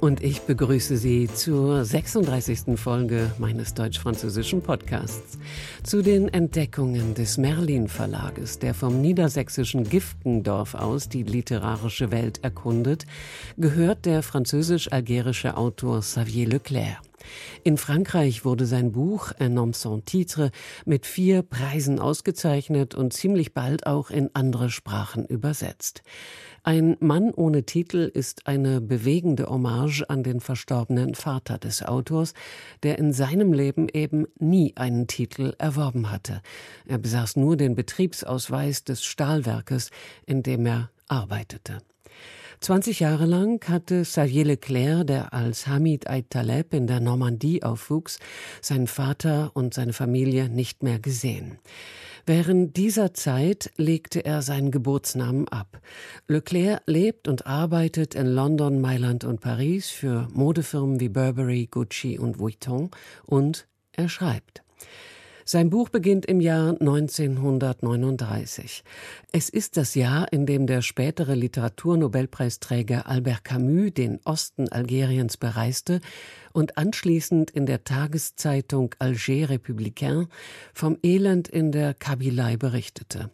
Und ich begrüße Sie zur 36. Folge meines deutsch-französischen Podcasts. Zu den Entdeckungen des Merlin Verlages, der vom niedersächsischen Giftendorf aus die literarische Welt erkundet, gehört der französisch-algerische Autor Xavier Leclerc. In Frankreich wurde sein Buch Un homme sans titre mit 4 Preisen ausgezeichnet und ziemlich bald auch in andere Sprachen übersetzt. Ein Mann ohne Titel ist eine bewegende Hommage an den verstorbenen Vater des Autors, der in seinem Leben eben nie einen Titel erworben hatte. Er besaß nur den Betriebsausweis des Stahlwerkes, in dem er arbeitete. 20 Jahre lang hatte Xavier Leclerc, der als Hamid Ait Taleb in der Normandie aufwuchs, seinen Vater und seine Familie nicht mehr gesehen. Während dieser Zeit legte er seinen Geburtsnamen ab. Leclerc lebt und arbeitet in London, Mailand und Paris für Modefirmen wie Burberry, Gucci und Vuitton und er schreibt. Sein Buch beginnt im Jahr 1939. Es ist das Jahr, in dem der spätere Literaturnobelpreisträger Albert Camus den Osten Algeriens bereiste und anschließend in der Tageszeitung Alger Républicain vom Elend in der Kabylei berichtete.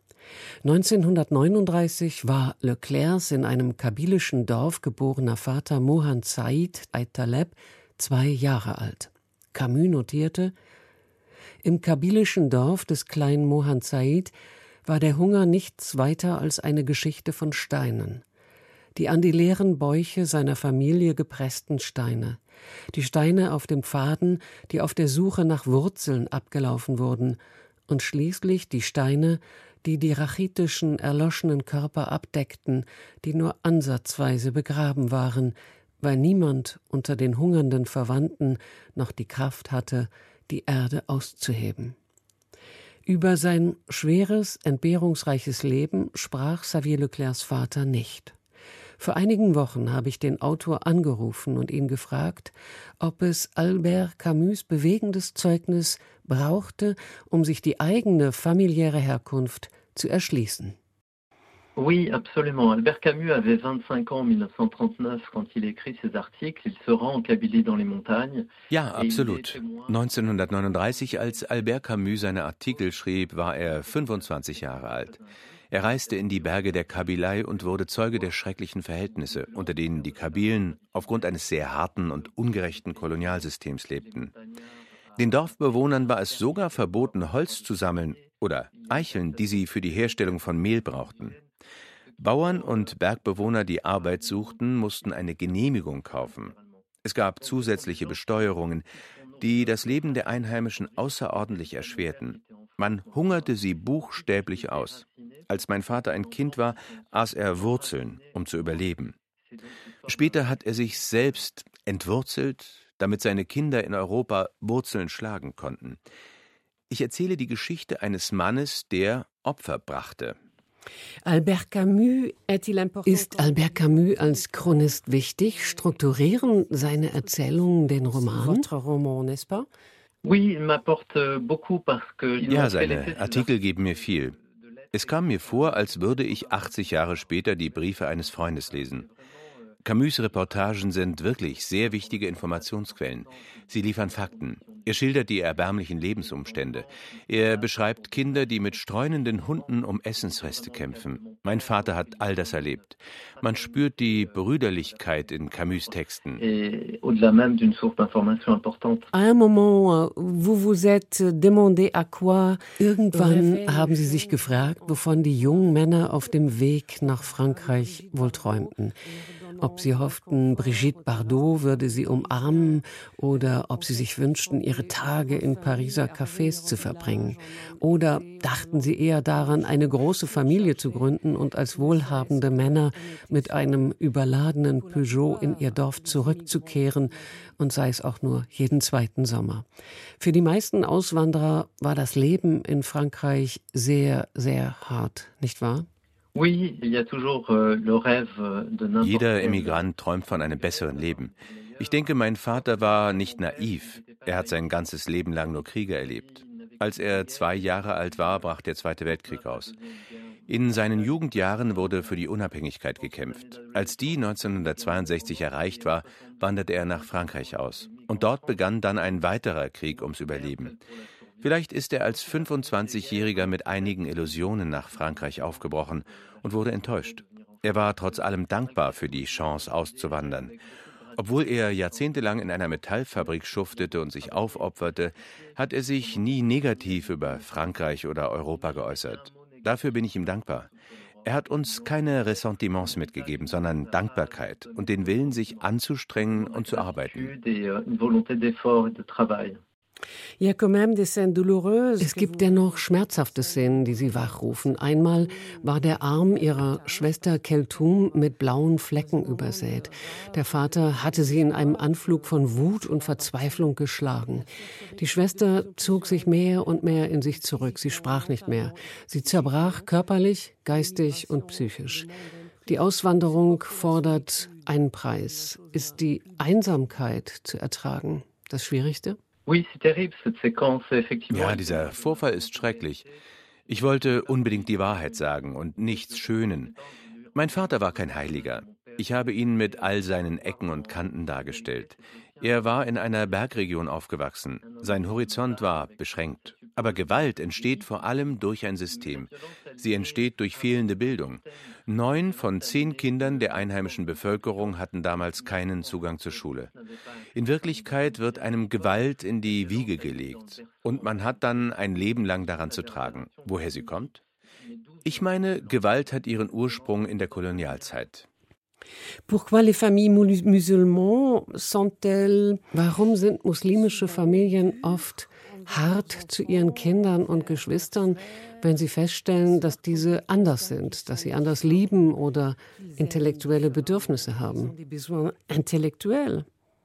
1939 war Leclercs in einem kabilischen Dorf geborener Vater Mohand Said Ait Taleb 2 Jahre alt. Camus notierte: Im kabilischen Dorf des kleinen Mohand Said war der Hunger nichts weiter als eine Geschichte von Steinen. Die an die leeren Bäuche seiner Familie gepressten Steine. Die Steine auf den Pfaden, die auf der Suche nach Wurzeln abgelaufen wurden. Und schließlich die Steine, die die rachitischen, erloschenen Körper abdeckten, die nur ansatzweise begraben waren, weil niemand unter den hungernden Verwandten noch die Kraft hatte, die Erde auszuheben. Über sein schweres, entbehrungsreiches Leben sprach Xavier Leclercs Vater nicht. Vor einigen Wochen habe ich den Autor angerufen und ihn gefragt, ob es Albert Camus' bewegendes Zeugnis brauchte, um sich die eigene familiäre Herkunft zu erschließen. Oui, absolument. Albert Camus avait 25 ans en 1939 quand il écrit ses articles. Il se rend en Kabylie dans les montagnes. Ja, absolut. 1939, als Albert Camus seine Artikel schrieb, war er 25 Jahre alt. Er reiste in die Berge der Kabylei und wurde Zeuge der schrecklichen Verhältnisse, unter denen die Kabylen aufgrund eines sehr harten und ungerechten Kolonialsystems lebten. Den Dorfbewohnern war es sogar verboten, Holz zu sammeln oder Eicheln, die sie für die Herstellung von Mehl brauchten. Bauern und Bergbewohner, die Arbeit suchten, mussten eine Genehmigung kaufen. Es gab zusätzliche Besteuerungen, die das Leben der Einheimischen außerordentlich erschwerten. Man hungerte sie buchstäblich aus. Als mein Vater ein Kind war, aß er Wurzeln, um zu überleben. Später hat er sich selbst entwurzelt, damit seine Kinder in Europa Wurzeln schlagen konnten. Ich erzähle die Geschichte eines Mannes, der Opfer brachte. Ist Albert Camus als Chronist wichtig? Strukturieren seine Erzählungen den Roman? Ja, seine Artikel geben mir viel. Es kam mir vor, als würde ich 80 Jahre später die Briefe eines Freundes lesen. Camus' Reportagen sind wirklich sehr wichtige Informationsquellen. Sie liefern Fakten. Er schildert die erbärmlichen Lebensumstände. Er beschreibt Kinder, die mit streunenden Hunden um Essensreste kämpfen. Mein Vater hat all das erlebt. Man spürt die Brüderlichkeit in Camus' Texten. Irgendwann haben Sie sich gefragt, wovon die jungen Männer auf dem Weg nach Frankreich wohl träumten. Ob sie hofften, Brigitte Bardot würde sie umarmen oder ob sie sich wünschten, ihre Tage in Pariser Cafés zu verbringen. Oder dachten sie eher daran, eine große Familie zu gründen und als wohlhabende Männer mit einem überladenen Peugeot in ihr Dorf zurückzukehren und sei es auch nur jeden 2. Sommer. Für die meisten Auswanderer war das Leben in Frankreich sehr, sehr hart, nicht wahr? Jeder Immigrant träumt von einem besseren Leben. Ich denke, mein Vater war nicht naiv. Er hat sein ganzes Leben lang nur Kriege erlebt. Als er 2 Jahre alt war, brach der Zweite Weltkrieg aus. In seinen Jugendjahren wurde für die Unabhängigkeit gekämpft. Als die 1962 erreicht war, wanderte er nach Frankreich aus. Und dort begann dann ein weiterer Krieg ums Überleben. Vielleicht ist er als 25-Jähriger mit einigen Illusionen nach Frankreich aufgebrochen und wurde enttäuscht. Er war trotz allem dankbar für die Chance auszuwandern. Obwohl er jahrzehntelang in einer Metallfabrik schuftete und sich aufopferte, hat er sich nie negativ über Frankreich oder Europa geäußert. Dafür bin ich ihm dankbar. Er hat uns keine Ressentiments mitgegeben, sondern Dankbarkeit und den Willen, sich anzustrengen und zu arbeiten. Es gibt dennoch schmerzhafte Szenen, die sie wachrufen. Einmal war der Arm ihrer Schwester Keltoum mit blauen Flecken übersät. Der Vater hatte sie in einem Anflug von Wut und Verzweiflung geschlagen. Die Schwester zog sich mehr und mehr in sich zurück. Sie sprach nicht mehr. Sie zerbrach körperlich, geistig und psychisch. Die Auswanderung fordert einen Preis. Ist die Einsamkeit zu ertragen das Schwierigste? Ja, dieser Vorfall ist schrecklich. Ich wollte unbedingt die Wahrheit sagen und nichts schönen. Mein Vater war kein Heiliger. Ich habe ihn mit all seinen Ecken und Kanten dargestellt. Er war in einer Bergregion aufgewachsen. Sein Horizont war beschränkt. Aber Gewalt entsteht vor allem durch ein System. Sie entsteht durch fehlende Bildung. 9 von 10 Kindern der einheimischen Bevölkerung hatten damals keinen Zugang zur Schule. In Wirklichkeit wird einem Gewalt in die Wiege gelegt. Und man hat dann ein Leben lang daran zu tragen. Woher sie kommt? Ich meine, Gewalt hat ihren Ursprung in der Kolonialzeit. Pourquoi les familles musulmanes sont-elles? Warum sind muslimische Familien oft hart zu ihren Kindern und Geschwistern, wenn sie feststellen, dass diese anders sind, dass sie anders lieben oder intellektuelle Bedürfnisse haben? Die besoins intellektuell.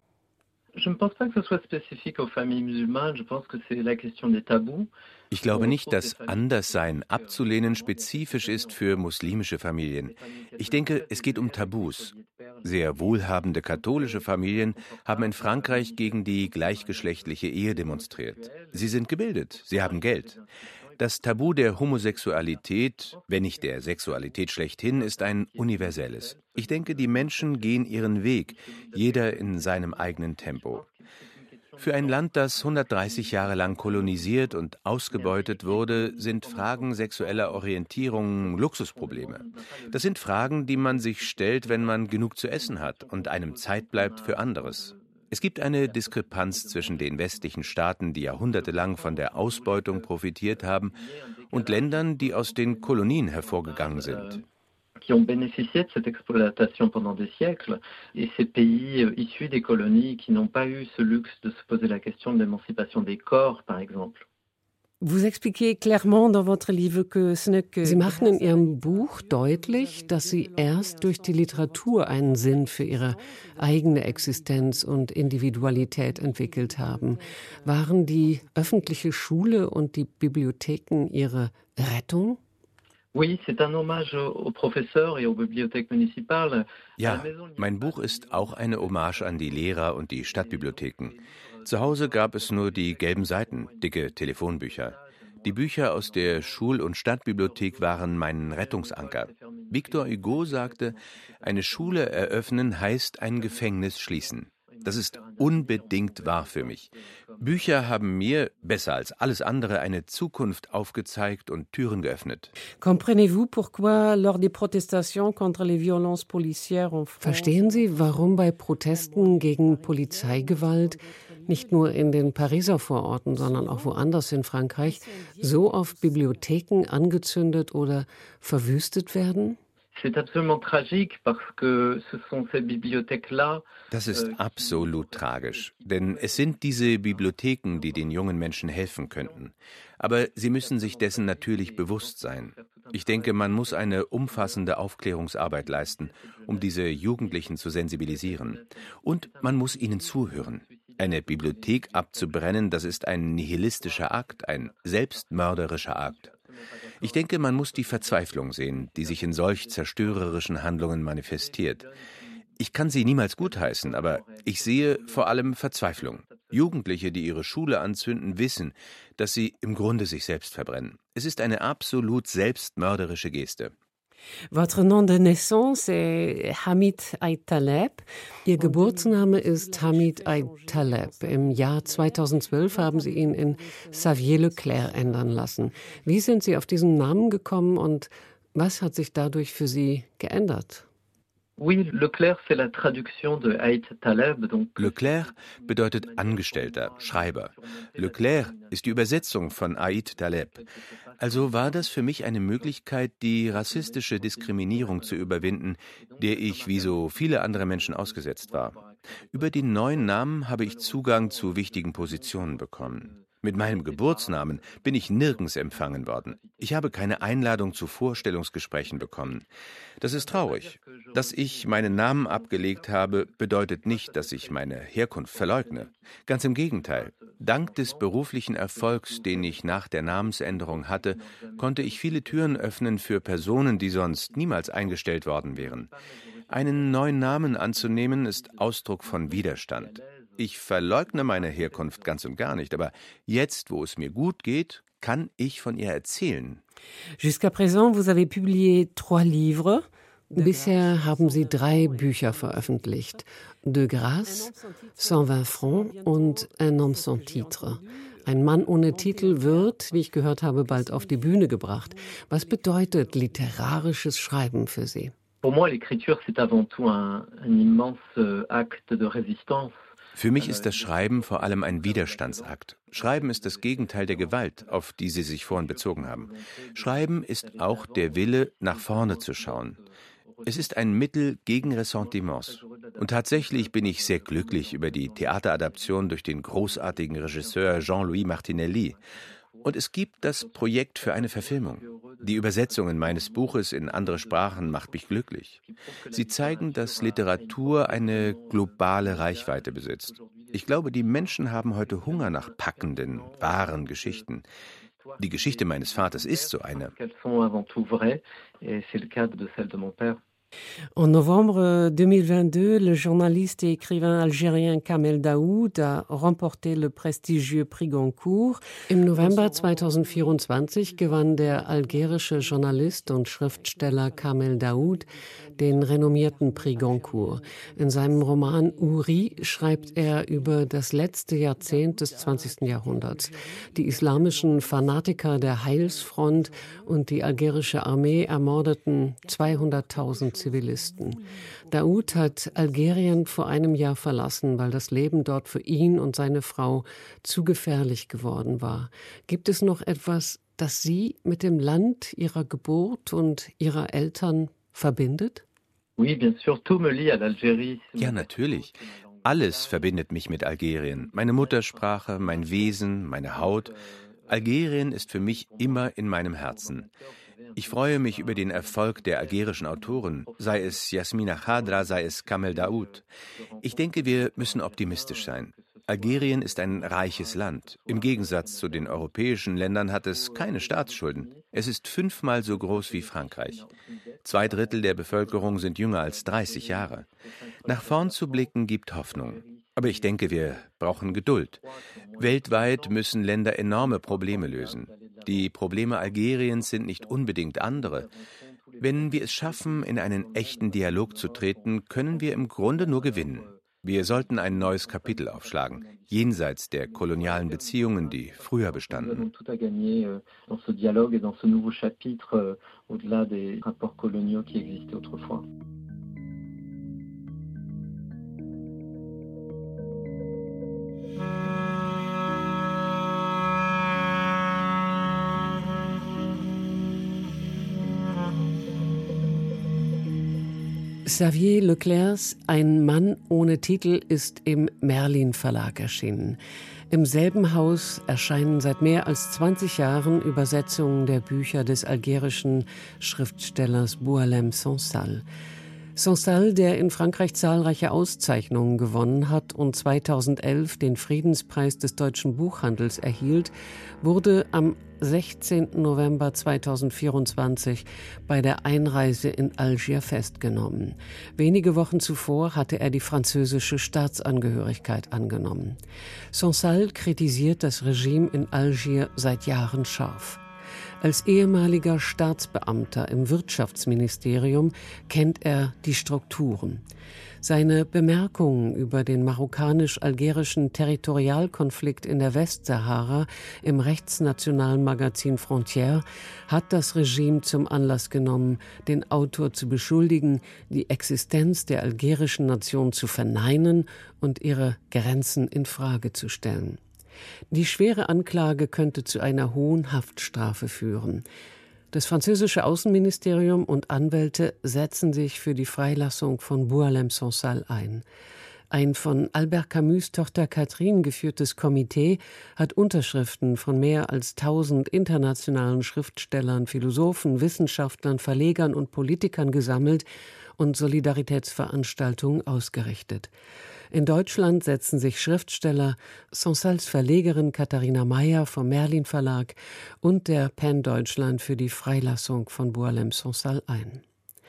Ich glaube nicht, dass Anderssein abzulehnen spezifisch ist für muslimische Familien. Ich denke, es geht um Tabus. Sehr wohlhabende katholische Familien haben in Frankreich gegen die gleichgeschlechtliche Ehe demonstriert. Sie sind gebildet, sie haben Geld. Das Tabu der Homosexualität, wenn nicht der Sexualität schlechthin, ist ein universelles. Ich denke, die Menschen gehen ihren Weg, jeder in seinem eigenen Tempo. Für ein Land, das 130 Jahre lang kolonisiert und ausgebeutet wurde, sind Fragen sexueller Orientierung Luxusprobleme. Das sind Fragen, die man sich stellt, wenn man genug zu essen hat und einem Zeit bleibt für anderes. Es gibt eine Diskrepanz zwischen den westlichen Staaten, die jahrhundertelang von der Ausbeutung profitiert haben, und Ländern, die aus den Kolonien hervorgegangen sind. Qui ont bénéficié de cette exploitation pendant des siècles, et ces pays issus des colonies qui n'ont pas eu ce luxe de se poser la question de l'émancipation des corps, par exemple. Sie machen in Ihrem Buch deutlich, dass Sie erst durch die Literatur einen Sinn für Ihre eigene Existenz und Individualität entwickelt haben. Waren die öffentliche Schule und die Bibliotheken Ihre Rettung? Ja, mein Buch ist auch eine Hommage an die Lehrer und die Stadtbibliotheken. Zu Hause gab es nur die gelben Seiten, dicke Telefonbücher. Die Bücher aus der Schul- und Stadtbibliothek waren mein Rettungsanker. Victor Hugo sagte, eine Schule eröffnen heißt ein Gefängnis schließen. Das ist unbedingt wahr für mich. Bücher haben mir, besser als alles andere, eine Zukunft aufgezeigt und Türen geöffnet. Verstehen Sie, warum bei Protesten gegen Polizeigewalt nicht nur in den Pariser Vororten, sondern auch woanders in Frankreich so oft Bibliotheken angezündet oder verwüstet werden? Das ist absolut tragisch, denn es sind diese Bibliotheken, die den jungen Menschen helfen könnten. Aber sie müssen sich dessen natürlich bewusst sein. Ich denke, man muss eine umfassende Aufklärungsarbeit leisten, um diese Jugendlichen zu sensibilisieren. Und man muss ihnen zuhören. Eine Bibliothek abzubrennen, das ist ein nihilistischer Akt, ein selbstmörderischer Akt. Ich denke, man muss die Verzweiflung sehen, die sich in solch zerstörerischen Handlungen manifestiert. Ich kann sie niemals gutheißen, aber ich sehe vor allem Verzweiflung. Jugendliche, die ihre Schule anzünden, wissen, dass sie im Grunde sich selbst verbrennen. Es ist eine absolut selbstmörderische Geste. Votre nom de naissance est Hamid Ait Taleb. Ihr Geburtsname ist Hamid Ait Taleb. Im Jahr 2012 haben Sie ihn in Xavier Leclerc ändern lassen. Wie sind Sie auf diesen Namen gekommen und was hat sich dadurch für Sie geändert? Leclerc, c'est la traduction de Ait Taleb. Leclerc bedeutet Angestellter, Schreiber. Leclerc ist die Übersetzung von Ait Taleb. Also war das für mich eine Möglichkeit, die rassistische Diskriminierung zu überwinden, der ich wie so viele andere Menschen ausgesetzt war. Über den neuen Namen habe ich Zugang zu wichtigen Positionen bekommen. Mit meinem Geburtsnamen bin ich nirgends empfangen worden. Ich habe keine Einladung zu Vorstellungsgesprächen bekommen. Das ist traurig. Dass ich meinen Namen abgelegt habe, bedeutet nicht, dass ich meine Herkunft verleugne. Ganz im Gegenteil. Dank des beruflichen Erfolgs, den ich nach der Namensänderung hatte, konnte ich viele Türen öffnen für Personen, die sonst niemals eingestellt worden wären. Einen neuen Namen anzunehmen, ist Ausdruck von Widerstand. Ich verleugne meine Herkunft ganz und gar nicht, aber jetzt, wo es mir gut geht, kann ich von ihr erzählen. Jusqu'à présent, vous avez publié 3 livres. Bisher haben Sie 3 Bücher veröffentlicht. De grâce, 120 francs und Un homme sans titre. Ein Mann ohne Titel wird, wie ich gehört habe, bald auf die Bühne gebracht. Was bedeutet literarisches Schreiben für Sie? Pour moi, l'écriture, c'est avant tout un immense acte de résistance. Für mich ist das Schreiben vor allem ein Widerstandsakt. Schreiben ist das Gegenteil der Gewalt, auf die Sie sich vorhin bezogen haben. Schreiben ist auch der Wille, nach vorne zu schauen. Es ist ein Mittel gegen Ressentiments. Und tatsächlich bin ich sehr glücklich über die Theateradaption durch den großartigen Regisseur Jean-Louis Martinelli. Und es gibt das Projekt für eine Verfilmung. Die Übersetzungen meines Buches in andere Sprachen macht mich glücklich. Sie zeigen, dass Literatur eine globale Reichweite besitzt. Ich glaube, die Menschen haben heute Hunger nach packenden, wahren Geschichten. Die Geschichte meines Vaters ist so eine. En novembre 2022, le journaliste et écrivain algérien Kamel Daoud a remporté le prestigieux Prix Goncourt. Im November 2024 gewann der algerische Journalist und Schriftsteller Kamel Daoud den renommierten Prix Goncourt. In seinem Roman Uri schreibt er über das letzte Jahrzehnt des 20. Jahrhunderts. Die islamischen Fanatiker der Heilsfront und die algerische Armee ermordeten 200.000 Zivilisten. Daoud hat Algerien vor einem Jahr verlassen, weil das Leben dort für ihn und seine Frau zu gefährlich geworden war. Gibt es noch etwas, das Sie mit dem Land Ihrer Geburt und Ihrer Eltern verbindet? Ja, natürlich. Alles verbindet mich mit Algerien. Meine Muttersprache, mein Wesen, meine Haut. Algerien ist für mich immer in meinem Herzen. Ich freue mich über den Erfolg der algerischen Autoren, sei es Yasmina Khadra, sei es Kamel Daoud. Ich denke, wir müssen optimistisch sein. Algerien ist ein reiches Land. Im Gegensatz zu den europäischen Ländern hat es keine Staatsschulden. Es ist 5-mal so groß wie Frankreich. 2/3 der Bevölkerung sind jünger als 30 Jahre. Nach vorn zu blicken gibt Hoffnung. Aber ich denke, wir brauchen Geduld. Weltweit müssen Länder enorme Probleme lösen. Die Probleme Algeriens sind nicht unbedingt andere. Wenn wir es schaffen, in einen echten Dialog zu treten, können wir im Grunde nur gewinnen. Wir sollten ein neues Kapitel aufschlagen, jenseits der kolonialen Beziehungen, die früher bestanden. Xavier Leclercs Ein Mann ohne Titel ist im Merlin Verlag erschienen. Im selben Haus erscheinen seit mehr als 20 Jahren Übersetzungen der Bücher des algerischen Schriftstellers Boualem Sansal. Sansal, der in Frankreich zahlreiche Auszeichnungen gewonnen hat und 2011 den Friedenspreis des deutschen Buchhandels erhielt, wurde am 16. November 2024 bei der Einreise in Algier festgenommen. Wenige Wochen zuvor hatte er die französische Staatsangehörigkeit angenommen. Sansal kritisiert das Regime in Algier seit Jahren scharf. Als ehemaliger Staatsbeamter im Wirtschaftsministerium kennt er die Strukturen. Seine Bemerkungen über den marokkanisch-algerischen Territorialkonflikt in der Westsahara im rechtsnationalen Magazin Frontières hat das Regime zum Anlass genommen, den Autor zu beschuldigen, die Existenz der algerischen Nation zu verneinen und ihre Grenzen in Frage zu stellen. Die schwere Anklage könnte zu einer hohen Haftstrafe führen. Das französische Außenministerium und Anwälte setzen sich für die Freilassung von Boualem Sansal ein. Ein von Albert Camus' Tochter Catherine geführtes Komitee hat Unterschriften von mehr als 1000 internationalen Schriftstellern, Philosophen, Wissenschaftlern, Verlegern und Politikern gesammelt und Solidaritätsveranstaltungen ausgerichtet. In Deutschland setzen sich Schriftsteller, Sansals Verlegerin Katharina Mayer vom Merlin Verlag und der PEN Deutschland für die Freilassung von Boualem Sansal ein.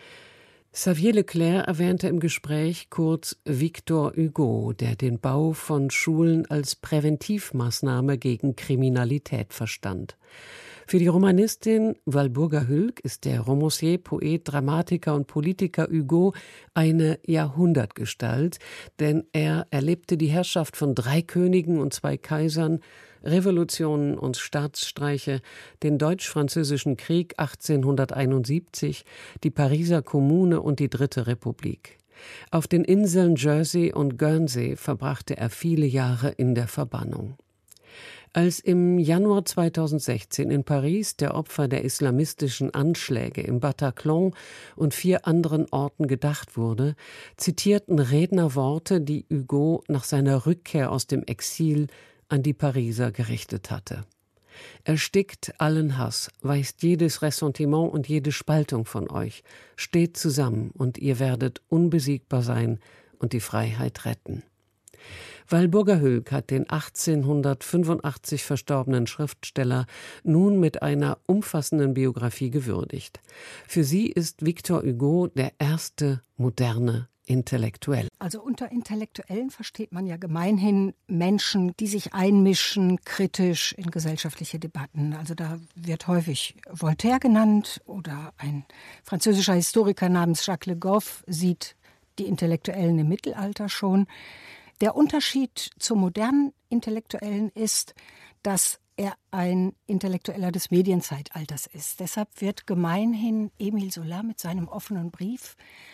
Xavier Leclerc erwähnte im Gespräch kurz Victor Hugo, der den Bau von Schulen als Präventivmaßnahme gegen Kriminalität verstand. Für die Romanistin Walburga Hülk ist der Romancier, Poet, Dramatiker und Politiker Hugo eine Jahrhundertgestalt, denn er erlebte die Herrschaft von 3 Königen und 2 Kaisern, Revolutionen und Staatsstreiche, den Deutsch-Französischen Krieg 1871, die Pariser Kommune und die Dritte Republik. Auf den Inseln Jersey und Guernsey verbrachte er viele Jahre in der Verbannung. Als im Januar 2016 in Paris der Opfer der islamistischen Anschläge im Bataclan und 4 anderen Orten gedacht wurde, zitierten Redner Worte, die Hugo nach seiner Rückkehr aus dem Exil an die Pariser gerichtet hatte. Erstickt allen Hass, weist jedes Ressentiment und jede Spaltung von euch, steht zusammen und ihr werdet unbesiegbar sein und die Freiheit retten. Walburga Hülk hat den 1885 verstorbenen Schriftsteller nun mit einer umfassenden Biografie gewürdigt. Für sie ist Victor Hugo der erste moderne Intellektuell. Also unter Intellektuellen versteht man ja gemeinhin Menschen, die sich einmischen, kritisch in gesellschaftliche Debatten. Also da wird häufig Voltaire genannt oder ein französischer Historiker namens Jacques Le Goff sieht die Intellektuellen im Mittelalter schon. Der Unterschied zum modernen Intellektuellen ist, dass er ein Intellektueller des Medienzeitalters ist. Deshalb wird gemeinhin Émile Zola mit seinem offenen Brief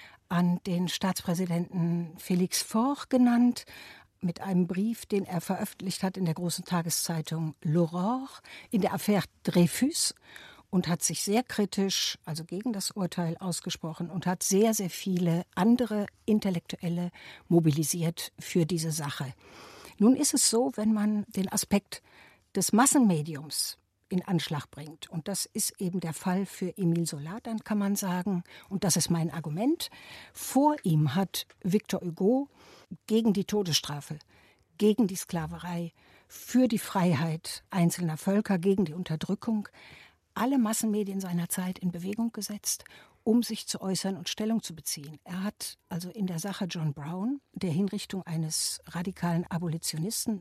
an den Staatspräsidenten Félix Faure genannt, mit einem Brief, den er veröffentlicht hat in der großen Tageszeitung L'Aurore, in der Affaire Dreyfus, und hat sich sehr kritisch, also gegen das Urteil, ausgesprochen und hat sehr, sehr viele andere Intellektuelle mobilisiert für diese Sache. Nun ist es so, wenn man den Aspekt des Massenmediums in Anschlag bringt, und das ist eben der Fall für Émile Zola, dann kann man sagen, und das ist mein Argument, vor ihm hat Victor Hugo gegen die Todesstrafe, gegen die Sklaverei, für die Freiheit einzelner Völker, gegen die Unterdrückung alle Massenmedien seiner Zeit in Bewegung gesetzt, um sich zu äußern und Stellung zu beziehen. Er hat also in der Sache John Brown, der Hinrichtung eines radikalen Abolitionisten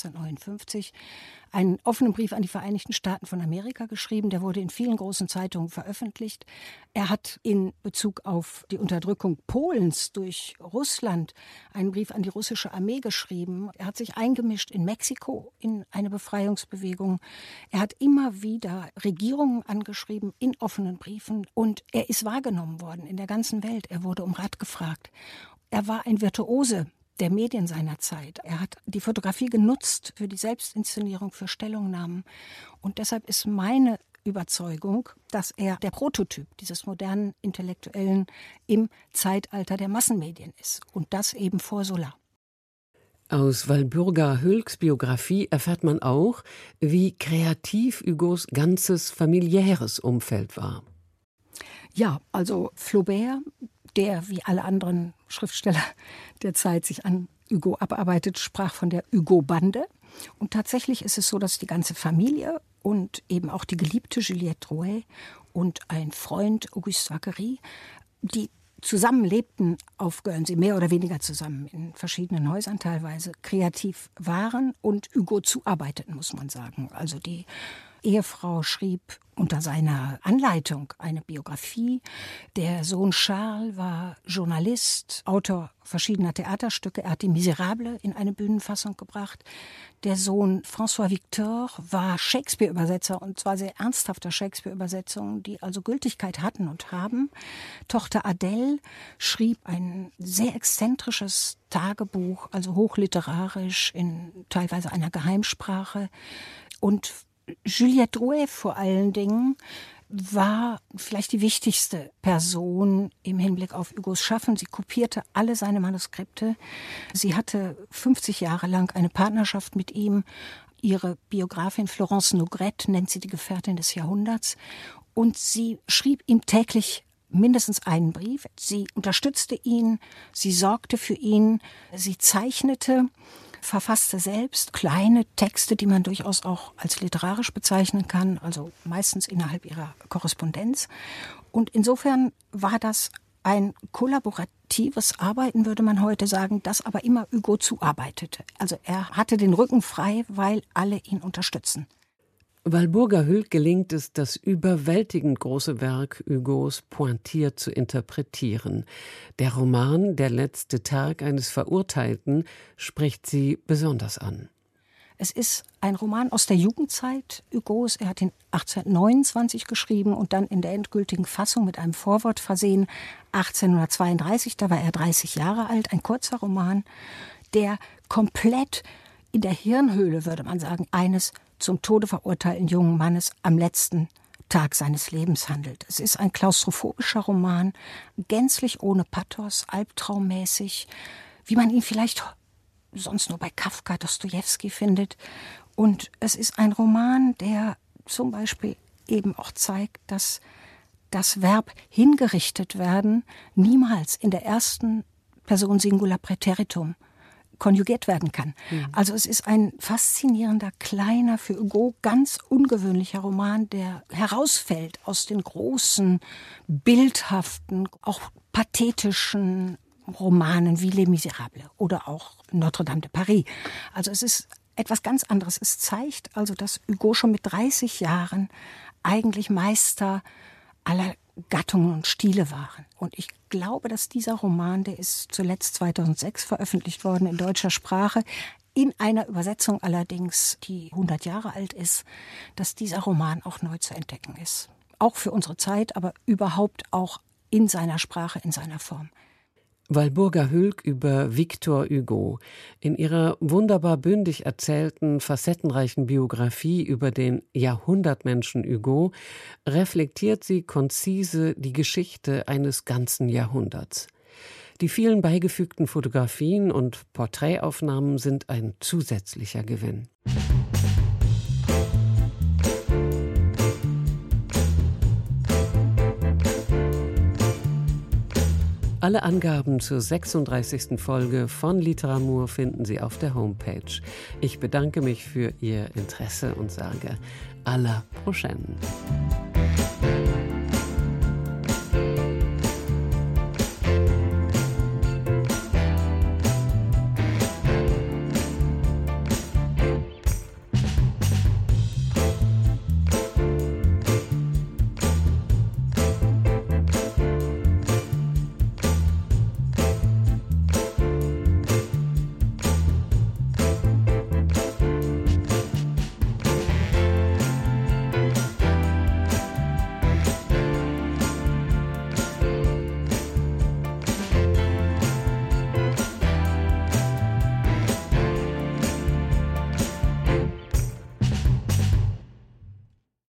1859, einen offenen Brief an die Vereinigten Staaten von Amerika geschrieben. Der wurde in vielen großen Zeitungen veröffentlicht. Er hat in Bezug auf die Unterdrückung Polens durch Russland einen Brief an die russische Armee geschrieben. Er hat sich eingemischt in Mexiko in eine Befreiungsbewegung. Er hat immer wieder Regierungen angeschrieben in offenen Briefen, und er ist wahrgenommen worden in der ganzen Welt. Er wurde um Rat gefragt. Er war ein Virtuose der Medien seiner Zeit. Er hat die Fotografie genutzt für die Selbstinszenierung, für Stellungnahmen. Und deshalb ist meine Überzeugung, dass er der Prototyp dieses modernen Intellektuellen im Zeitalter der Massenmedien ist. Und das eben vor Zola. Aus Walburga Hülks Biografie erfährt man auch, wie kreativ Hugos ganzes familiäres Umfeld war. Ja, also Flaubert, der, wie alle anderen Schriftsteller der Zeit, sich an Hugo abarbeitet, sprach von der Hugo-Bande. Und tatsächlich ist es so, dass die ganze Familie und eben auch die geliebte Juliette Drouet und ein Freund, Auguste Vacquerie, die zusammen lebten auf Guernsey, mehr oder weniger zusammen, in verschiedenen Häusern teilweise, kreativ waren und Hugo zuarbeiteten, muss man sagen. Also die Ehefrau schrieb unter seiner Anleitung eine Biografie. Der Sohn Charles war Journalist, Autor verschiedener Theaterstücke. Er hat die Misérables in eine Bühnenfassung gebracht. Der Sohn François Victor war Shakespeare-Übersetzer, und zwar sehr ernsthafter Shakespeare-Übersetzungen, die also Gültigkeit hatten und haben. Tochter Adèle schrieb ein sehr exzentrisches Tagebuch, also hochliterarisch, in teilweise einer Geheimsprache. Und Juliette Drouet vor allen Dingen war vielleicht die wichtigste Person im Hinblick auf Hugos Schaffen. Sie kopierte alle seine Manuskripte. Sie hatte 50 Jahre lang eine Partnerschaft mit ihm. Ihre Biografin Florence Nogrette nennt sie die Gefährtin des Jahrhunderts. Und sie schrieb ihm täglich mindestens einen Brief. Sie unterstützte ihn, sie sorgte für ihn, sie zeichnete, verfasste selbst kleine Texte, die man durchaus auch als literarisch bezeichnen kann, also meistens innerhalb ihrer Korrespondenz. Und insofern war das ein kollaboratives Arbeiten, würde man heute sagen, das aber immer Hugo zuarbeitete. Also er hatte den Rücken frei, weil alle ihn unterstützen. Walburga Hülk gelingt es, das überwältigend große Werk Hugos pointiert zu interpretieren. Der Roman »Der letzte Tag eines Verurteilten« spricht sie besonders an. Es ist ein Roman aus der Jugendzeit Hugos. Er hat ihn 1829 geschrieben und dann in der endgültigen Fassung mit einem Vorwort versehen 1832. Da war er 30 Jahre alt. Ein kurzer Roman, der komplett in der Hirnhöhle, würde man sagen, eines zum Tode verurteilten jungen Mannes am letzten Tag seines Lebens handelt. Es ist ein klaustrophobischer Roman, gänzlich ohne Pathos, albtraummäßig, wie man ihn vielleicht sonst nur bei Kafka, Dostojewski findet. Und es ist ein Roman, der zum Beispiel eben auch zeigt, dass das Verb hingerichtet werden niemals in der ersten Person Singular Präteritum konjugiert werden kann. Also es ist ein faszinierender, kleiner, für Hugo ganz ungewöhnlicher Roman, der herausfällt aus den großen, bildhaften, auch pathetischen Romanen wie Les Misérables oder auch Notre-Dame de Paris. Also es ist etwas ganz anderes. Es zeigt also, dass Hugo schon mit 30 Jahren eigentlich Meister aller Gattungen und Stile waren. Und ich glaube, dass dieser Roman, der ist zuletzt 2006 veröffentlicht worden in deutscher Sprache, in einer Übersetzung allerdings, die 100 Jahre alt ist, dass dieser Roman auch neu zu entdecken ist. Auch für unsere Zeit, aber überhaupt auch in seiner Sprache, in seiner Form. Walburga Hülk über Victor Hugo. In ihrer wunderbar bündig erzählten, facettenreichen Biografie über den Jahrhundertmenschen Hugo reflektiert sie konzise die Geschichte eines ganzen Jahrhunderts. Die vielen beigefügten Fotografien und Porträtaufnahmen sind ein zusätzlicher Gewinn. Alle Angaben zur 36. Folge von Literamour finden Sie auf der Homepage. Ich bedanke mich für Ihr Interesse und sage à la prochaine.